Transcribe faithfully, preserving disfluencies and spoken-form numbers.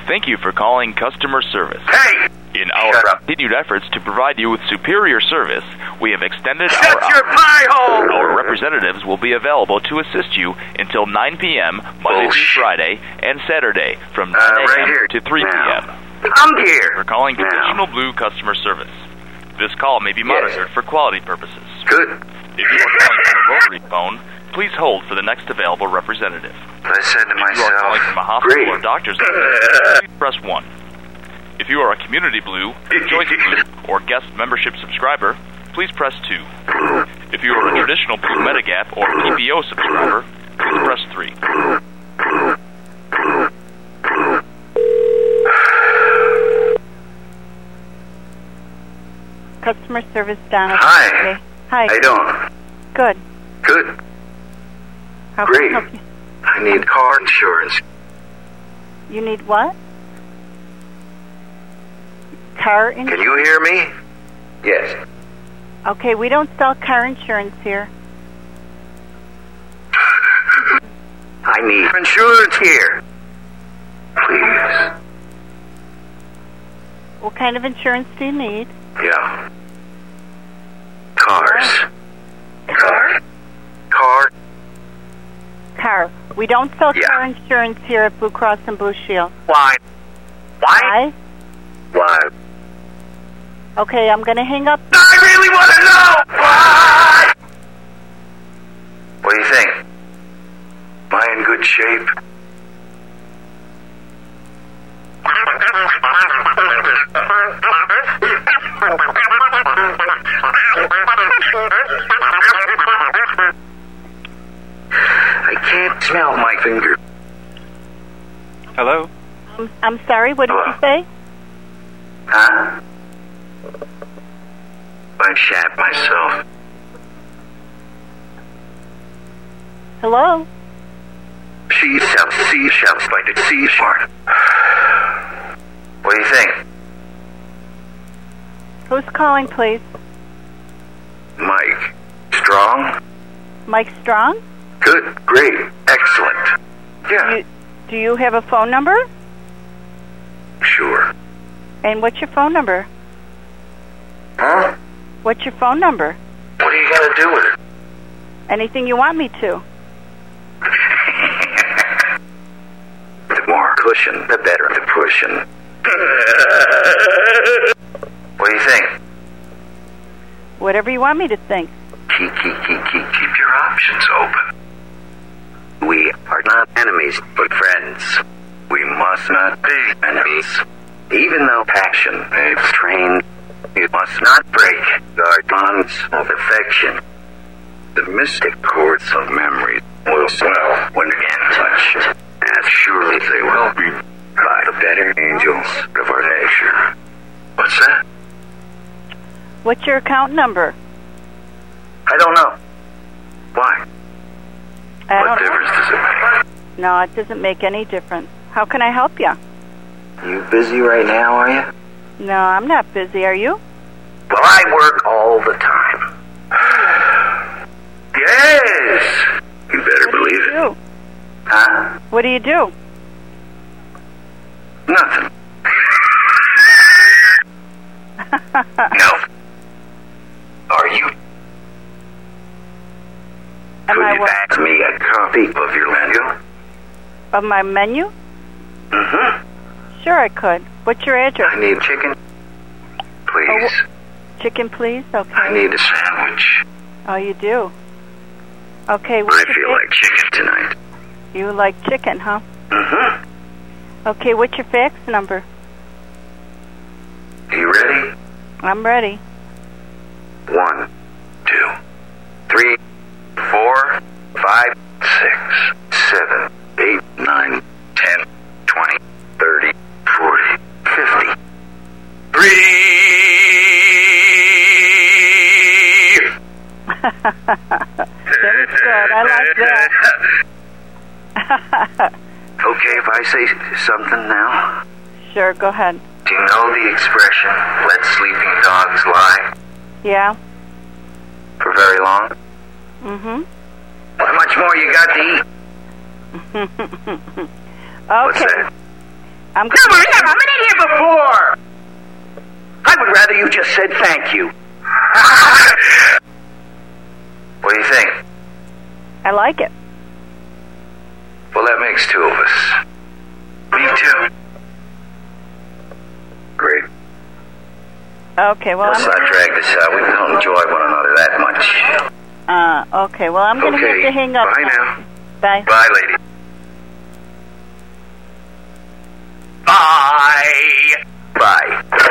Thank you for calling customer service. Hey! In our continued efforts to provide you with superior service, we have extended Shut our your pie hole! Our representatives will be available to assist you until nine p.m. Monday through Friday and Saturday from nine a.m. Uh, right to three p.m. I'm here. We're calling now. Traditional Blue customer service. This call may be monitored yes. for quality purposes. Good. If you are calling from a rotary phone, please hold for the next available representative. I said to If you myself, are calling from a hospital great. or doctor's office, please press one. If you are a Community Blue, Choice Blue, or Guest Membership subscriber, please press two. If you are a Traditional Blue Medigap or P P O subscriber, please press three. Customer service, Donna. Hi. Hi. How you doing? Good. Good. How Great. can I help you? I need car insurance. You need what? Car insurance? Can you hear me? Yes. Okay, we don't sell car insurance here. I need insurance here. Please. What kind of insurance do you need? Yeah. Cars. Car? Car. Car. We don't sell Yeah. car insurance here at Blue Cross and Blue Shield. Why? Why? Why? Why? Okay, I'm going to hang up. I really want to know! Why? What do you think? Am I in good shape? I can't smell my finger. Hello? I'm, I'm sorry, what did you say? Huh? I shat myself. Hello? She sells seashells by the seashore. What do you think? Who's calling, please? Mike. Strong? Mike Strong? Good. Great. Excellent. Yeah. You, do you have a phone number? Sure. And what's your phone number? Huh? What's your phone number? What are you going to do with it? Anything you want me to. The more cushion, the better the pushing. What do you think? Whatever you want me to think. Keep, keep, keep, keep, keep your options open. We are not enemies, but friends. We must not be enemies. Even though passion may strain, it must not break our bonds of affection. The mystic chords of memory will swell when again touched, as surely they will be by the better angels of our nature. What's that? What's your account number? I don't know. Why? I What don't difference does it make? know. No, it doesn't make any difference. How can I help you? You busy right now, are you? No, I'm not busy. Are you? Well, I work all the time. Yes! You better What do believe you it. do? Huh? What do you do? Nothing. No. Are you? Am Could I you what? fax me a copy of your menu? Of my menu? Mm-hmm. Sure, I could. What's your address? I need chicken. Please. Oh, Chicken, please? Okay. I need a sandwich. Oh, you do? Okay. I What's your feel fa- like chicken tonight. You like chicken, huh? Mm-hmm. Okay, what's your fax number? You ready? I'm ready. One, two, three, four, five, six, seven, eight, nine, ten, twenty, thirty, forty, fifty. Three. That was good. I like that. Okay, if I say something now? Sure, go ahead. Do you know the expression, let sleeping dogs lie? Yeah? For very long? Mm-hmm. How much more you got to eat? What's Okay. that? I'm Never, never. I've been in here before. I would rather you just said thank you. What do you think? I like it. Well, that makes two of us. Me too. Great. Okay, well, Let's I'm... not drag this out. We don't enjoy one another that much. Uh, okay, well, I'm going to Okay. have to hang up. Bye now. Bye. Bye, lady. Bye. Bye.